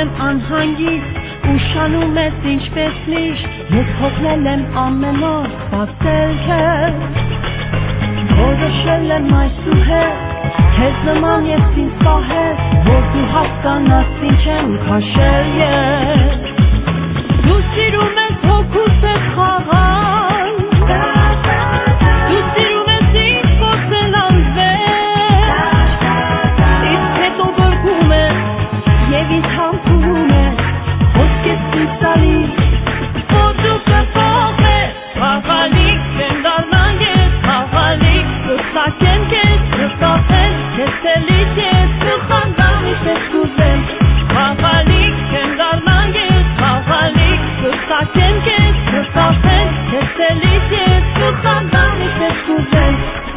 եմ անհանգիստ ու շանում ես ինչպես միշտ ես հոգնել եմ ամեն օր սպասել քեզ որոշել եմ այսուհետ քեզ նման ես ինձ պահել որ դու հասկանաս ինչ եմ քաշել ես դու սիրում ես հոգուս ես խաղալ դու սիրում ես ինձ փոխել անվել իսկ հետո գրկում ես և ինձ համբուրում ես խոսքես ինձ տալիս որ դու կփոխես խաղալիք չեմ դառնալ ես խաղալիք կստակեմ քեզ կստացեմ քեզ տելիք ես դու խանդանիշ ես կուզեմ խաղալիք չեմ դառնալ ես խաղալիք կստակեմ քեզ կստացեմ քեզ տելիք ես դու խանդանիշ ես կուզեմ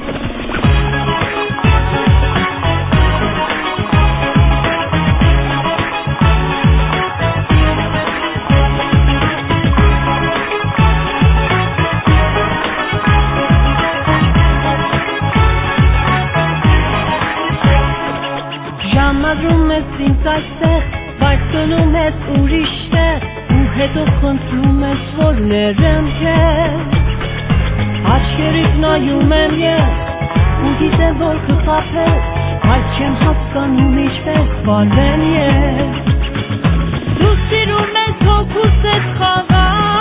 Ժամադրում ես ինձ այստեղ, բայց տնում ես ուրիշ տեղ ու հետո խնդրում ես, որ ներեմ քեզ Աչքերիդ նայում եմ ես ու գիտեմ, որ կխաբես բայց չեմ հասկանում ինչպես վարվեմ ես Դու սիրում ես հոգուս ես խաղալ